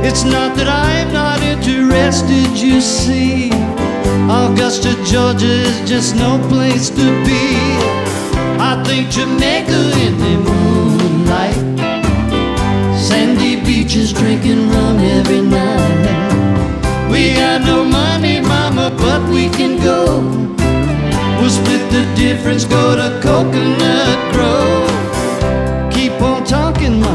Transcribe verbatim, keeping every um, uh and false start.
It's not that I'm not interested, you see. Augusta, Georgia is just no place to be. I think Jamaica in the moonlight, sandy beaches drinking rum every night. We got no money, mama, but we can go. We'll split the difference, go to Coconut Grove. Keep on talking,